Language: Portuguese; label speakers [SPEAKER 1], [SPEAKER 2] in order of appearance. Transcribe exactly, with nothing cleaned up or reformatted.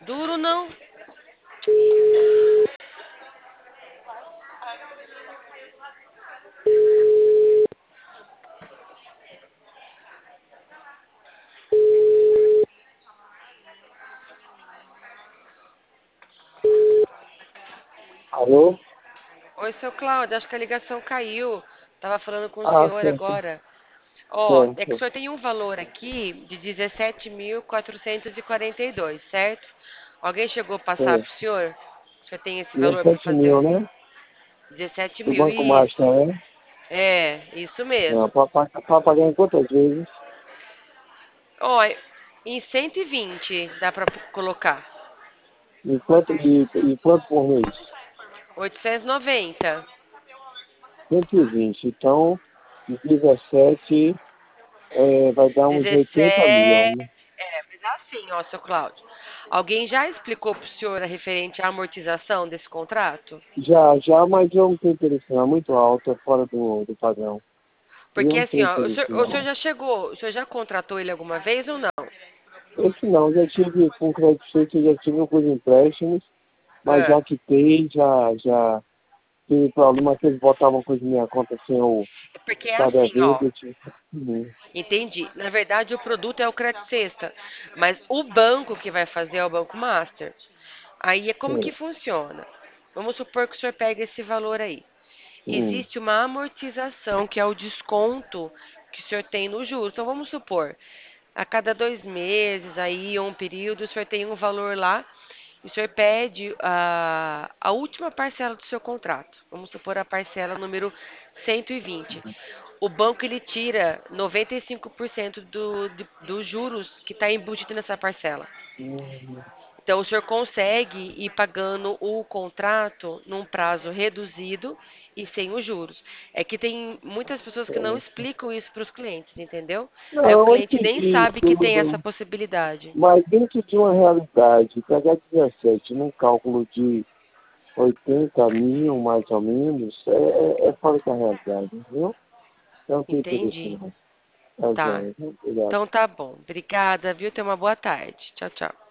[SPEAKER 1] Duro não?
[SPEAKER 2] Alô?
[SPEAKER 1] Oi, seu Cláudio, acho que a ligação caiu. Tava falando com o
[SPEAKER 2] Ah,
[SPEAKER 1] senhor
[SPEAKER 2] certo,
[SPEAKER 1] agora. Ó, é que o
[SPEAKER 2] certo.
[SPEAKER 1] senhor tem um valor aqui de dezessete mil quatrocentos e quarenta e dois, certo? Alguém chegou a passar
[SPEAKER 2] certo.
[SPEAKER 1] pro senhor? O senhor tem esse valor para
[SPEAKER 2] dezessete mil,
[SPEAKER 1] fazer?
[SPEAKER 2] né?
[SPEAKER 1] Dezessete
[SPEAKER 2] Do
[SPEAKER 1] mil,
[SPEAKER 2] Banco Master,
[SPEAKER 1] isso.
[SPEAKER 2] né?
[SPEAKER 1] É, isso
[SPEAKER 2] Não,
[SPEAKER 1] mesmo.
[SPEAKER 2] para pagar em quantas vezes?
[SPEAKER 1] Ó, em cento e vinte dá pra colocar.
[SPEAKER 2] E quanto, e, e quanto por mês?
[SPEAKER 1] oitocentos e noventa.
[SPEAKER 2] Cento e vinte. Então, de dezessete é, vai dar uns oitenta mil,
[SPEAKER 1] dezessete.
[SPEAKER 2] né?
[SPEAKER 1] É, mas assim, ó, seu Cláudio. Alguém já explicou pro senhor a referente à amortização desse contrato?
[SPEAKER 2] Já, já, mas eu não tenho interesse não. É muito alto, é fora do, do padrão. E eu
[SPEAKER 1] Porque
[SPEAKER 2] não
[SPEAKER 1] assim,
[SPEAKER 2] tenho
[SPEAKER 1] ó, o
[SPEAKER 2] interesse
[SPEAKER 1] senhor, o senhor
[SPEAKER 2] não.
[SPEAKER 1] já chegou, o senhor já contratou ele alguma vez ou não?
[SPEAKER 2] Esse não, já tive com crédito feito, já tive alguns empréstimos, mas
[SPEAKER 1] É.
[SPEAKER 2] já quitei, já, já tive problema que eles botavam coisa na minha conta sem eu
[SPEAKER 1] Porque é
[SPEAKER 2] estar
[SPEAKER 1] assim, ó.
[SPEAKER 2] devendo. Eu tive... Uhum.
[SPEAKER 1] Entendi. Na verdade, o produto é o Credit Sexta, mas o banco que vai fazer é o Banco Master. Aí é como que
[SPEAKER 2] É.
[SPEAKER 1] funciona? Vamos supor que o senhor pega esse valor aí.
[SPEAKER 2] Hum.
[SPEAKER 1] Existe uma amortização, que é o desconto que o senhor tem no juros. Então, vamos supor, a cada dois meses, aí, ou um período, o senhor tem um valor lá, e o senhor pede a, a última parcela do seu contrato. Vamos supor a parcela número cento e vinte. O banco, ele tira noventa e cinco por cento do, de- dos juros que está embutido nessa parcela.
[SPEAKER 2] Hum.
[SPEAKER 1] Então, o senhor consegue ir pagando o contrato num prazo reduzido e sem os juros. É que tem muitas pessoas que não
[SPEAKER 2] É.
[SPEAKER 1] explicam isso para os clientes, entendeu? Aí o
[SPEAKER 2] Não, eu
[SPEAKER 1] cliente nem
[SPEAKER 2] entendi
[SPEAKER 1] sabe que tem essa
[SPEAKER 2] tudo,
[SPEAKER 1] possibilidade.
[SPEAKER 2] mas dentro de uma realidade, pegar dezessete num cálculo de oitenta mil, mais ou menos, é, é é fora da realidade, entendeu? Eu não tenho interesse
[SPEAKER 1] Entendi.
[SPEAKER 2] não. Tá,
[SPEAKER 1] Tá.
[SPEAKER 2] joia, viu? Obrigado.
[SPEAKER 1] Então tá bom. Obrigada, viu? Tenha uma boa tarde. Tchau, tchau.